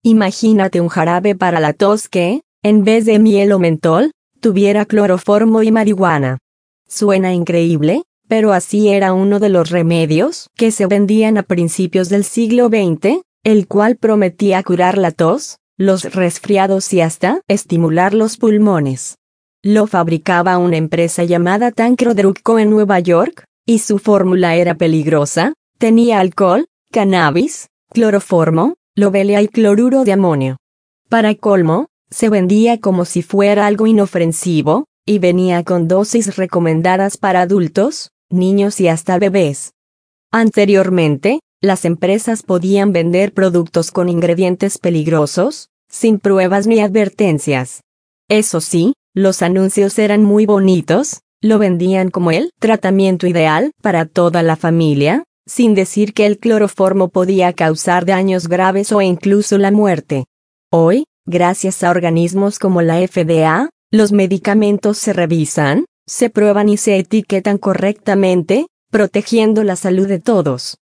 Imagínate un jarabe para la tos que, en vez de miel o mentol, tuviera cloroformo y marihuana. Suena increíble, pero así era uno de los remedios que se vendían a principios del siglo XX, el cual prometía curar la tos, los resfriados y hasta estimular los pulmones. Lo fabricaba una empresa llamada Tancred Co. en Nueva York, y su fórmula era peligrosa, tenía alcohol, cannabis, cloroformo, lobelia y cloruro de amonio. Para colmo, se vendía como si fuera algo inofensivo, y venía con dosis recomendadas para adultos, niños y hasta bebés. Anteriormente, las empresas podían vender productos con ingredientes peligrosos, sin pruebas ni advertencias. Eso sí, los anuncios eran muy bonitos, lo vendían como el tratamiento ideal para toda la familia, sin decir que el cloroformo podía causar daños graves o incluso la muerte. Hoy, gracias a organismos como la FDA, los medicamentos se revisan, se prueban y se etiquetan correctamente, protegiendo la salud de todos.